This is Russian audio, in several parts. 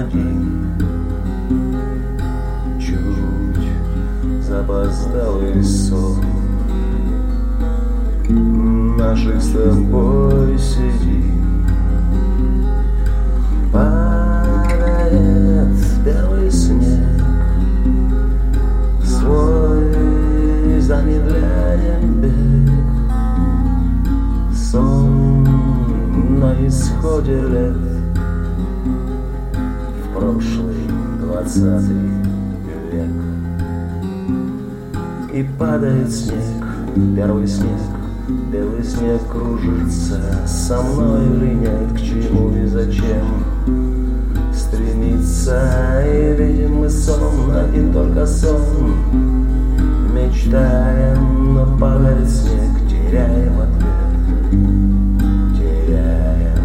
один, чуть запоздалый сон наших с тобой сидим. Падает первый снег, свой замедляем бег. Сон на исходе лет, в прошлый 20 век. И падает снег, первый снег, белый снег кружится. Со мной или нет, к чему и зачем стремиться. И видим мы сон, один только сон. Мечтаем, но падает снег, теряем ответ, теряем.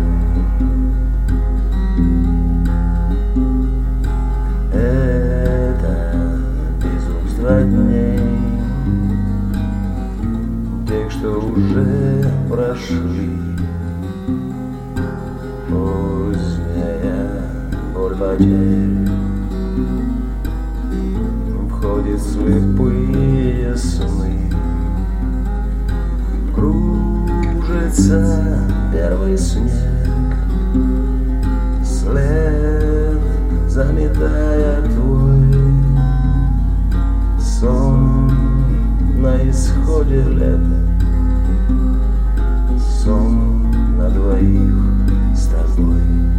Это безумство дней, тех, что уже прошли. Поздняя боль потерь входит в слепые сны. Кружится первый снег, след заметая твой. Сон на исходе лета, сон на двоих с тобой.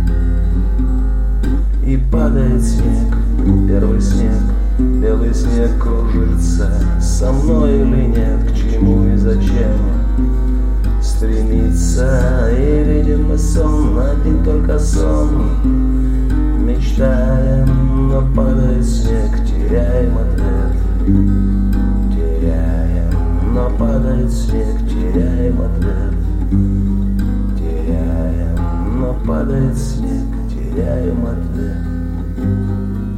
И падает снег, первый снег, белый снег кружится. Со мной или нет, к чему и зачем стремиться. И видим мы сон, один только сон. Мечтаем, но падает снег, теряем ответ, теряем. Но падает снег, теряем ответ, теряем. Но падает снег, теряем ответ.